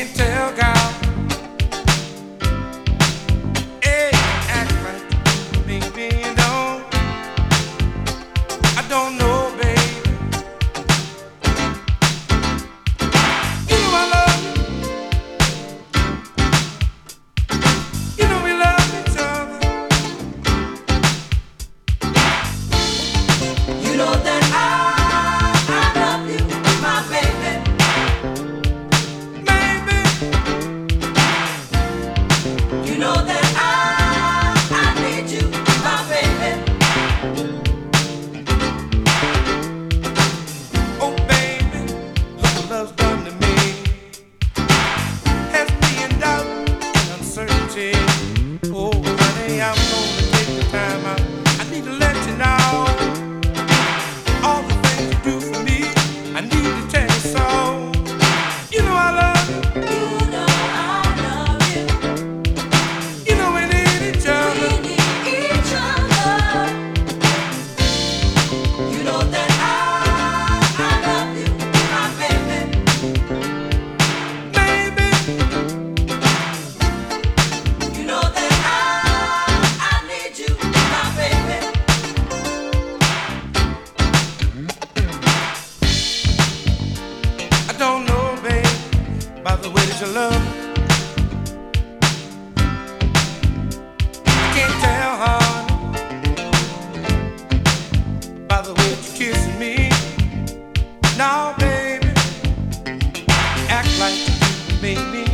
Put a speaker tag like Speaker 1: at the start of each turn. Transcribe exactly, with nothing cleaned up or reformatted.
Speaker 1: can't tell, girl. Hey, act like maybe you don't. I don't know, baby. You know I love you. You know we love each other.
Speaker 2: You know that I, I love you, my baby.
Speaker 1: Maybe.
Speaker 2: You know that I, I need you, my baby.
Speaker 1: Oh, baby, look what love's done to me. Has me in doubt and uncertainty. Oh, honey, I'm gonna take the time out. I need to let you know all the things you do for me. I need to tell you so. You know I love you.
Speaker 2: You know I love you.
Speaker 1: You know we need each other.
Speaker 2: We need each other. You know that I, I love you, my baby.
Speaker 1: Maybe.
Speaker 2: You know that I, I need you, my baby.
Speaker 1: I don't know, babe, by the way that you love. I can't tell, honey, by the way that you're kissing me. Now, baby, act like you made me